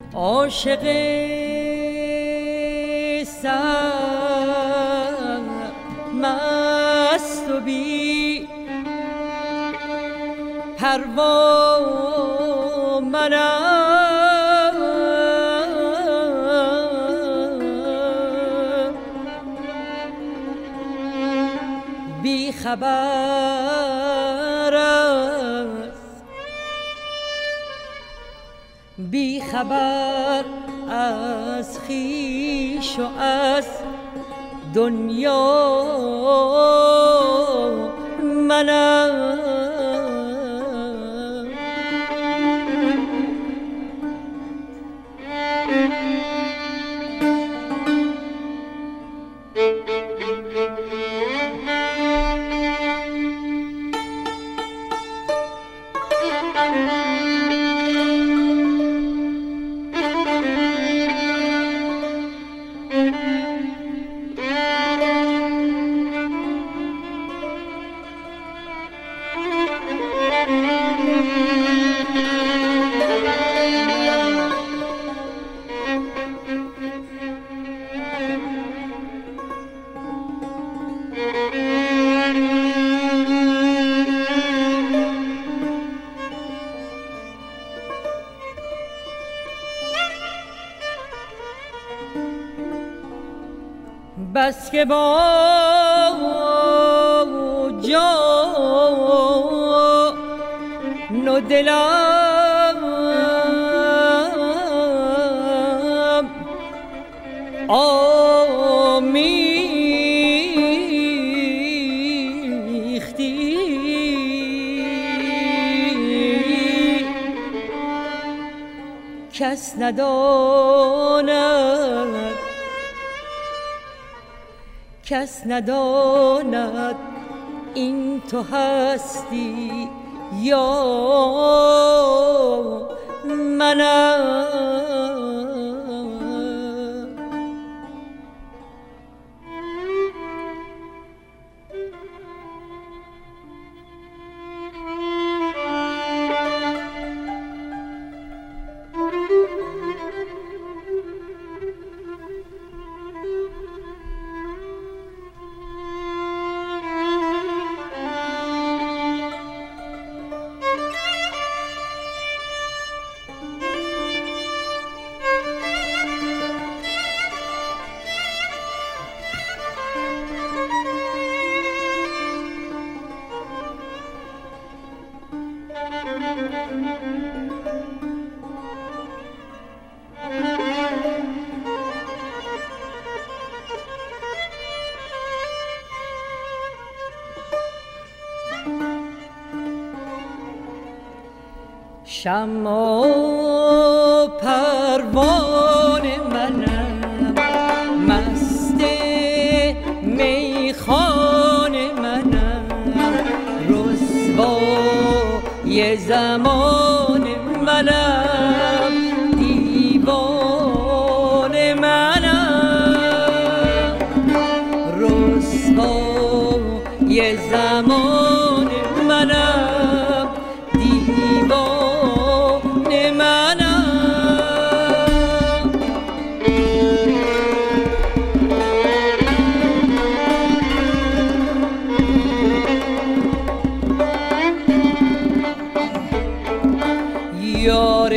عاشق سرمست و بی پروا منم، بی خبر از خویش و از دنیا منم. بس که با جان و دلم آمیختی، کس نداند این تو هستی یا منم. شمع و پروانه منم، مست میخانه منم، رسوای زمانه منم، دیوانه منم، رسوای زمانه منم، دیوانه منم. یار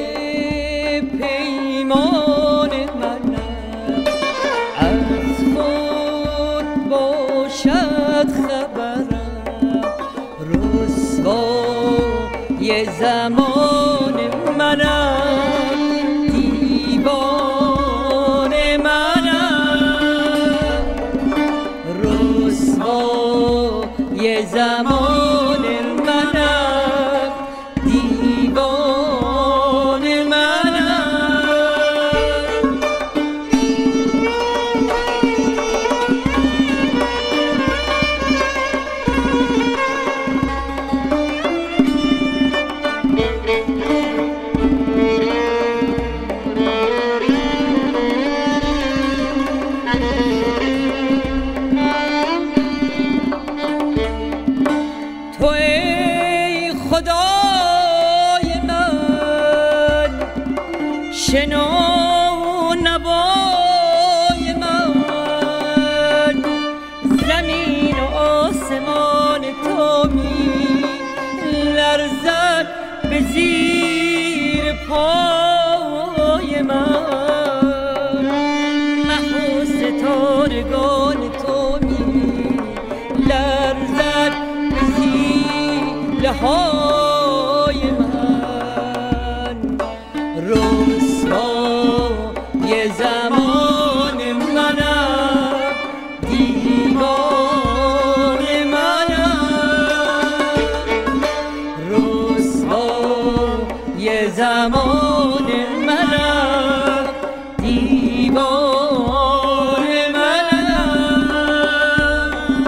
پیمان منم، از خود باشد خبرم، رسوای زمان منم، دیوانه منم، رسوای زمان منم، دیوانه منم. شنو نوای من، زمین و آسمان تو می لرزد به زیر پای من، مه و ستارگان تو می لرزد به زیر لهای من. رسوای زمان منم، دیوان منم، رسوای زمان منم، دیوان منم.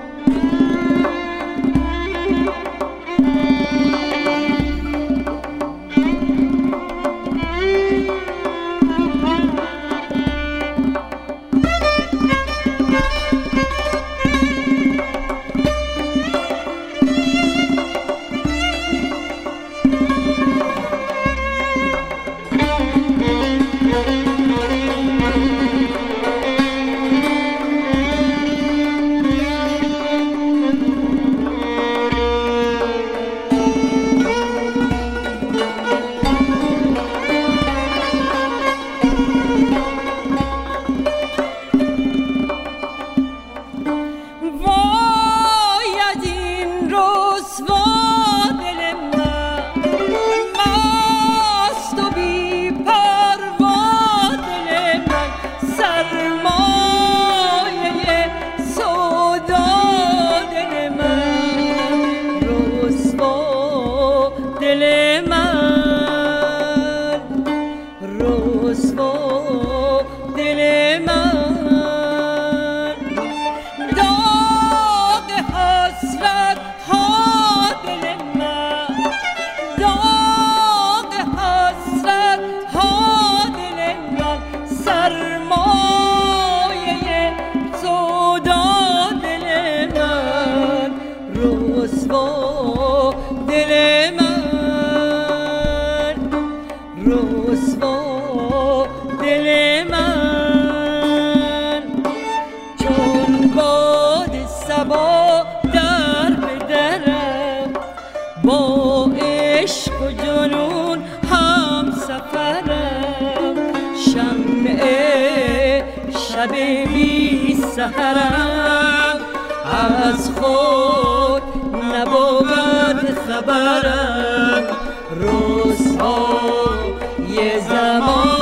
رسوا دل من، چون باد صبا در به درم، با عشق و جنون هم سفرم، شمع شب بی سحرم، از خود نبود خبرم. رسوای زمان